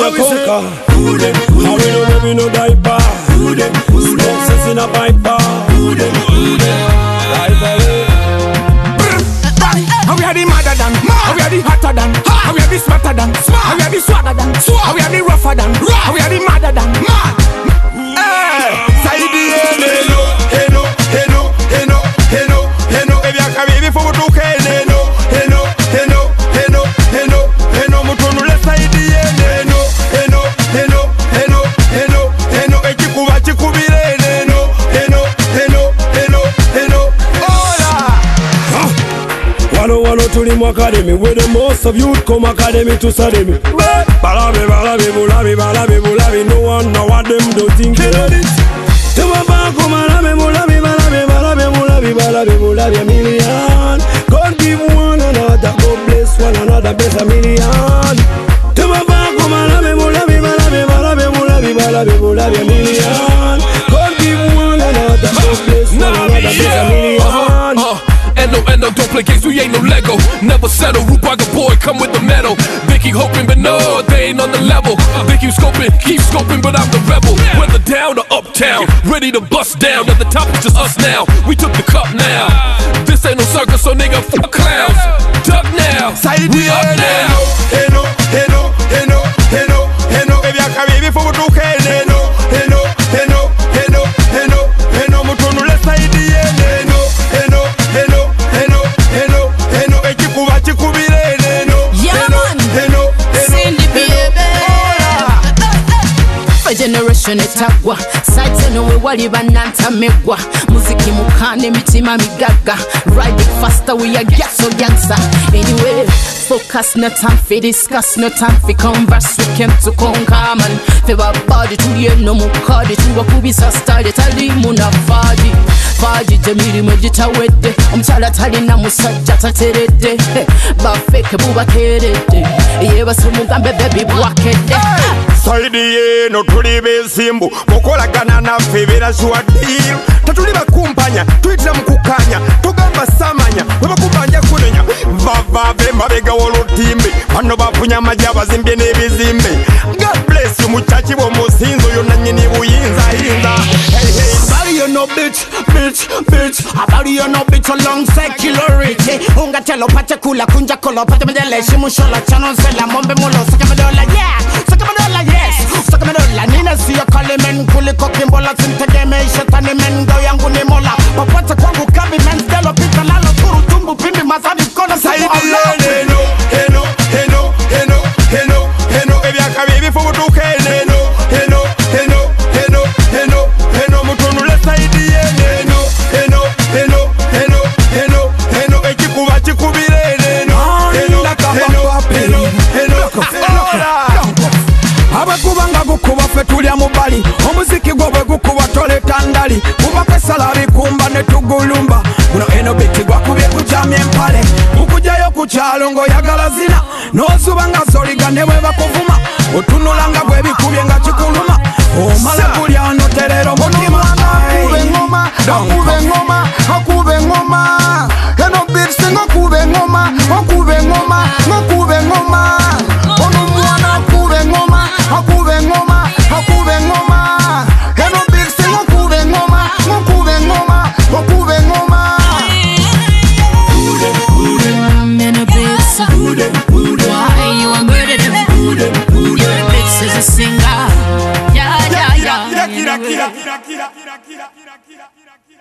conquer. How we know when we no diaper. Smoke sense in a piper. How we are the madder than, how we are the hotter than, how we are the smarter than, how we are the swagger than, how we are the rougher than, how we are the madder than, mad. Saidi hello, hello, hello, hello, hello, hello. If you can baby for to hello, hello, hello, hello, hello, hello. Mutonu le Saidi hello, hello, hello, hello, hello, hello. Ekikuba chikubire hello, hello, hello, hello, hello. Hola. Wano tuli mu academy, where the most of youth come academy to study me. Balabi, balabi, bulabi, balabi, bulabi. No one know what them do think they know this. Them a back come balabi, bulabi, balabi, balabi, bulabi, balabi, bulabi a million. God give one another, God bless one another, bless a million. Them a back come balabi, bulabi, balabi, balabi, bulabi, balabi, bulabi a million. God give one another, God bless one another, bless a million. No, don't play games, we ain't no Lego. Never settle, Rubaga boy, come with the metal. They keep hoping, but no, they ain't on the level. They keep scoping, but I'm the rebel. Whether down or uptown, ready to bust down. At the top, it's just us now. We took the cup now. This ain't no circus, so nigga, fuck clowns. Duck now, we up now. Hello, hello, hello, hello, hello. If you can baby for to hello, hello, hello, hello, hello, hello. Mutonu le Saidi hello, hello, hello, hello, hello, hello. Ekikuba chikubire hello, hello, hello, hello. Generation etagwa sites no we wali bananta megwa muziki mukane mitima migaga ride it faster we are get so gangster anyway focus no time for discuss no time for converse we came to conquer man feba body to ye no mukadi to wakubisa style tali muna faji jamiri mejita wedde omchala tali na musajja taterede ba fake buba kerede yeba sumugambe baby bwakedde Saidi no tuli besimbu mukolagana naffe beera sure deal tatuli bakumpanya tuyitira mukukanya tugamba samanya webakubanja kunenya vavave mabega w'olutimbe bano bafunya amajje abazimbye n'ebizimbe God bless you muchachi bw'omusinzo oyo nannyini buyinza yinza About you no bitch, about you no bitch along secularity. Unga telo pacha kula kunja kolo pata medele shimushola chano sela mombe mulo saka medola yeah, saka medola yes, saka medola nina siya kale men kuli kokimbola sintege me shetani men go yangu ni mola papata kwangu kabi men stelo pita lalo turu tumbu pimbi masabi kona Saidi hello, hello, hello, hello, hello, hello. If you can baby for to hello, hello, hello, hello, hello, hello. Mutonu le Saidi hello, hello, hello, hello, hello, hello. Ekikuba chikubire hello, hello, hello, hello, hello. Abakubanga gukuba ffe tulya mu bali omuziki gwo bwe gukuba toleta ndali kubakesala bikumba ne tugulumba guno eno biti gwakubye kukyamya empale mukujayo ku kyalo ng'oyagala zina n'ozuba nga zoliga ne bwe bakuvuma otunula nga bwe bikubye nga kikuluma omala kulya noterera omutima akube engoma akube engoma akube engoma eno biti ng'okube engoma okube engoma ng'okube engoma ono mwana akube engoma akube ngoma, akube ngoma. Eno big sing akube ngoma, akube ngoma, akube ngoma. Eno big sing. Why you a murder them? You're a big sis a singer. Yeah. Kira.